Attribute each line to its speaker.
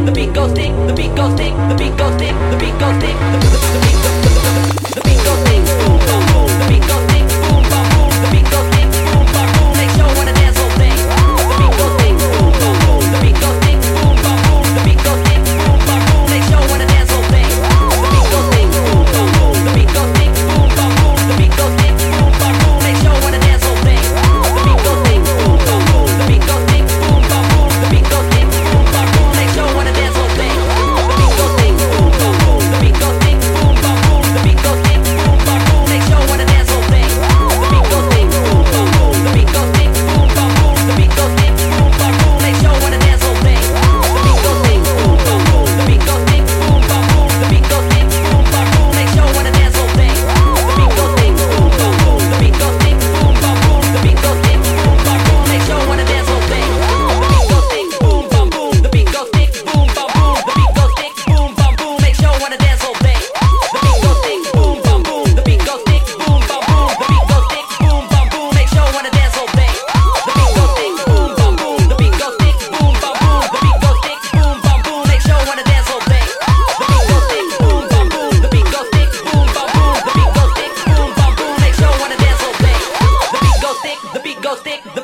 Speaker 1: the beat goes thick, the beat goes thick, the beat goes thick, the beat goes thick, the beat goes thick, boom, boom, boom, the beat goes thick, boom, boom, boom, the beat goes thick, boom, boom, boom, make sure wanna dance all day. The beat goes thick, boom, boom, boom, the beat goes thick, boom, boom, boom, the beat goes thick, boom, boom, boom, make sure wanna dance all day. The beat goes thick, boom, boom, boom, the beat goes thick, boom, boom, boom, the beat goes thick, boom, boom, boom, make sure wanna dance all day. The beat goes thick, boom, boom, boom, the beat goes thick, boom, boom, boom, the beat goes thick, boom, boom, boom, make sure wanna dance all day. The beat goes thick, boom, boom, boom, the beat goes thick, boom, boom, boom, the beat goes thick, boom, boom, boom, make sure wanna dance all day. The beat goes thick, boom, boom, boom, the beat goes thick, boom, boom, boom, the beat goes thick, boom, boom, boom, make sure wanna dance all day. The beat goes thick, boom, boom, boom, the beat goes thick, boom, boom, boom, the beat goes thick, boom, boom, boom, make sure wanna dance all day. The beat goes thick, boom, boom, boom, the beat goes thick, boom, boom, boom, the beat goes thick, boom, boom, boom, make sure wanna dance all day. The beat goes thick, boom, boom, boom, the beat goes thick, boom, boom, boom, the beat goes thick, boom, boom, boom, make sure wanna dance all day. The beat goes thick, boom, boom, boom, the beat goes thick, boom, boom, boom, the beat goes thick, boom, boom, boom, make sure wanna dance all day. The beat goes thick, boom, boom, boom, the beat goes thick, boom, boom, boom, the beat goes thick, boom, boom, boom, make sure wanna dance all day. The beat goes thick, boom, boom, boom, the beat goes thick, boom, boom, boom, the beat goes thick, boom, boom, boom, make sure wanna dance all day. The beat goes thick, the beat goes thick, the